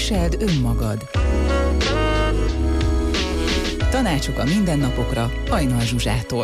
Viseld önmagad. Tanácsok a mindennapokra Hajnal Zsuzsától.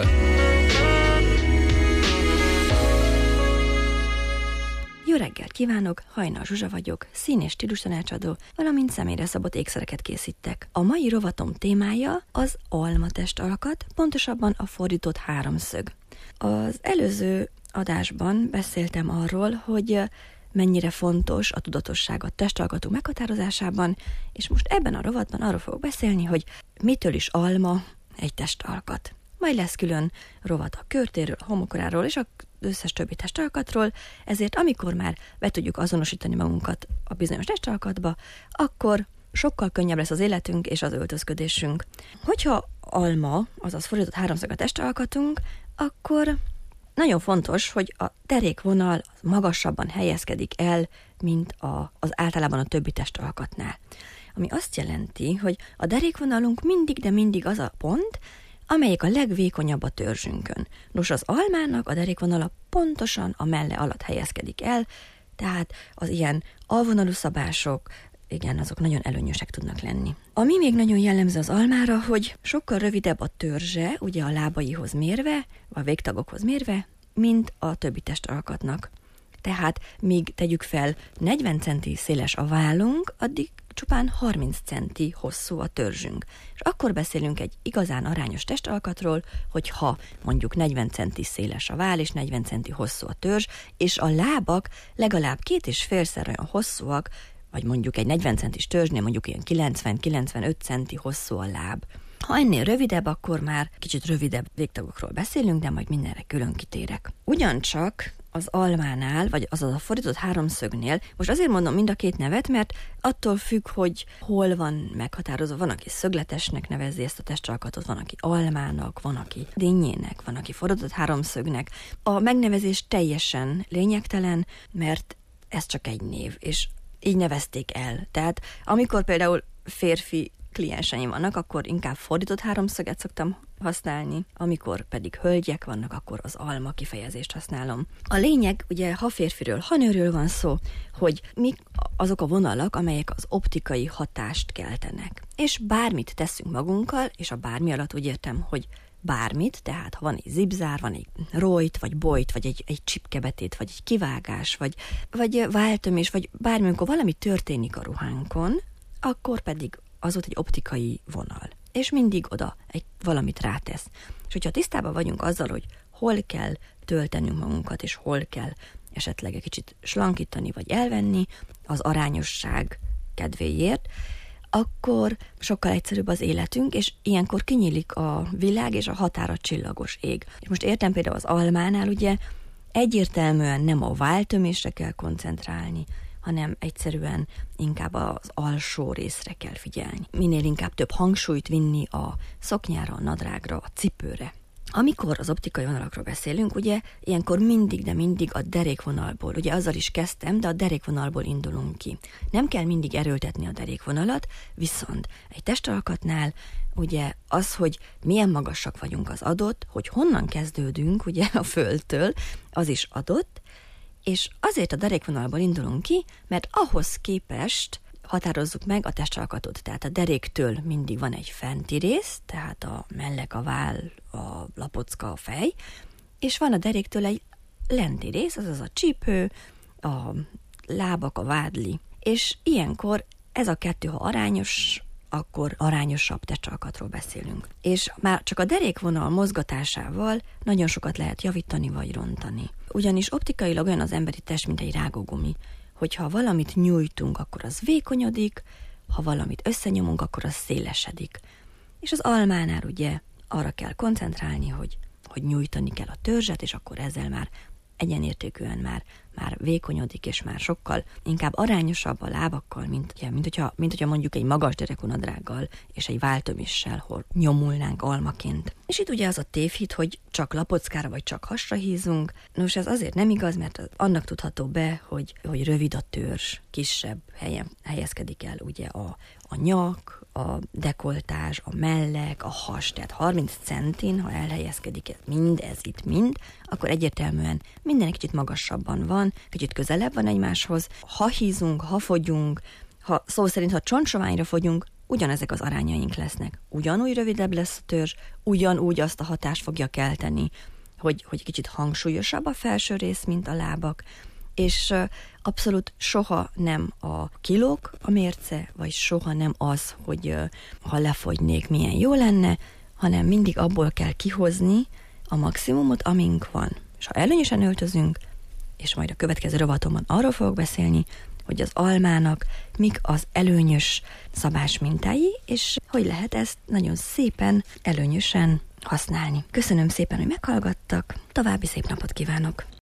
Jó reggelt kívánok, Hajnal Zsuzsa vagyok, szín- és stílustanácsadó, valamint személyre szabott ékszereket készítek. A mai rovatom témája az almatestalkat, pontosabban a fordított háromszög. Az előző adásban beszéltem arról, hogy mennyire fontos a tudatosság a testalkatú meghatározásában, és most ebben a rovatban arról fogok beszélni, hogy mitől is alma egy testalkat. Majd lesz külön rovat a körtéről, a homokoráról és az összes többi testalkatról, ezért amikor már be tudjuk azonosítani magunkat a bizonyos testalkatba, akkor sokkal könnyebb lesz az életünk és az öltözködésünk. Hogyha alma, azaz fordított háromszög a testalkatunk, akkor nagyon fontos, hogy a derékvonal magasabban helyezkedik el, mint az általában a többi testalkatnál. Ami azt jelenti, hogy a derékvonalunk mindig az a pont, amelyik a legvékonyabb a törzsünkön. Nos, az almának a derékvonala pontosan a melle alatt helyezkedik el, tehát az ilyen alvonalú szabások, igen, azok nagyon előnyösek tudnak lenni. Ami még nagyon jellemző az almára, hogy sokkal rövidebb a törzse, ugye a lábaihoz mérve, a végtagokhoz mérve, mint a többi testalkatnak. Tehát míg tegyük fel 40 centi széles a vállunk, addig csupán 30 centi hosszú a törzsünk. És akkor beszélünk egy igazán arányos testalkatról, hogyha mondjuk 40 centi széles a váll és 40 centi hosszú a törzs, és a lábak legalább 2,5-szer olyan hosszúak, vagy mondjuk egy 40 centis törzsnél mondjuk ilyen 90-95 centi hosszú a láb. Ha ennél rövidebb, akkor már kicsit rövidebb végtagokról beszélünk, de majd mindenre külön kitérek. Ugyancsak az almánál, vagy azaz a fordított háromszögnél, most azért mondom mind a két nevet, mert attól függ, hogy hol van meghatározva, van, aki szögletesnek nevezi ezt a testalkatot, van, aki almának, van, aki dinnyének, van, aki fordított háromszögnek. A megnevezés teljesen lényegtelen, mert ez csak egy név, és így nevezték el. Tehát amikor például férfi klienseim vannak, akkor inkább fordított háromszöget szoktam használni, amikor pedig hölgyek vannak, akkor az alma kifejezést használom. A lényeg, ugye, ha férfiről, ha nőről van szó, hogy mik azok a vonalak, amelyek az optikai hatást keltenek. És bármit teszünk magunkkal, és a bármi alatt úgy értem, hogy bármit, tehát ha van egy zipzár, van egy rojt, vagy bojt, vagy egy csipkebetét, vagy egy kivágás, vagy váltömés, vagy bármi, amikor valami történik a ruhánkon, akkor pedig az ott egy optikai vonal. És mindig oda valamit rátesz. És hogyha tisztában vagyunk azzal, hogy hol kell töltenünk magunkat, és hol kell esetleg egy kicsit slankítani, vagy elvenni az arányosság kedvéért, akkor sokkal egyszerűbb az életünk, és ilyenkor kinyílik a világ, és a határa csillagos ég. És most értem például az almánál, ugye egyértelműen nem a váltömésre kell koncentrálni, hanem egyszerűen inkább az alsó részre kell figyelni. Minél inkább több hangsúlyt vinni a szoknyára, a nadrágra, a cipőre. Amikor az optikai vonalakról beszélünk, ugye ilyenkor mindig a derékvonalból, ugye azzal is kezdtem, de a derékvonalból indulunk ki. Nem kell mindig erőltetni a derékvonalat, viszont egy testalkatnál ugye az, hogy milyen magasak vagyunk, az adott, hogy honnan kezdődünk ugye a földtől, az is adott, és azért a derékvonalból indulunk ki, mert ahhoz képest határozzuk meg a testalkatot. Tehát a deréktől mindig van egy fenti rész, tehát a mellek, a váll, a lapocka, a fej, és van a deréktől egy lenti rész, azaz a csípő, a lábak, a vádli. És ilyenkor ez a kettő, ha arányos, akkor arányosabb testalkatról beszélünk. És már csak a derékvonal mozgatásával nagyon sokat lehet javítani vagy rontani. Ugyanis optikailag olyan az emberi test, mint egy rágógumi, hogyha valamit nyújtunk, akkor az vékonyodik, ha valamit összenyomunk, akkor az szélesedik. És az almánál ugye arra kell koncentrálni, hogy nyújtani kell a törzset, és akkor ezzel már egyenértékűen már vékonyodik, és már sokkal inkább arányosabb a lábakkal, mint hogyha mondjuk egy magas derekú nadrággal és egy váltöméssel nyomulnánk almaként. És itt ugye az a tévhit, hogy csak lapockára vagy csak hasra hízunk. Nos, ez azért nem igaz, mert annak tudható be, hogy rövid a törzs, kisebb helyen helyezkedik el ugye a nyak, a dekoltás, a mellek, a has, tehát 30 centin, ha elhelyezkedik mindez itt mind, akkor egyértelműen minden egy kicsit magasabban van, kicsit közelebb van egymáshoz. Ha hízunk, ha fogyunk, ha szó szerint, ha csontsoványra fogyunk, ugyanezek az arányaink lesznek. Ugyanúgy rövidebb lesz a törzs, ugyanúgy azt a hatást fogja kelteni, hogy kicsit hangsúlyosabb a felső rész, mint a lábak, és abszolút soha nem a kilók a mérce, vagy soha nem az, hogy ha lefogynék, milyen jó lenne, hanem mindig abból kell kihozni a maximumot, amink van. És ha előnyösen öltözünk, és majd a következő rovatomban arról fogok beszélni, hogy az almának mik az előnyös szabás mintái, és hogy lehet ezt nagyon szépen, előnyösen használni. Köszönöm szépen, hogy meghallgattak, további szép napot kívánok!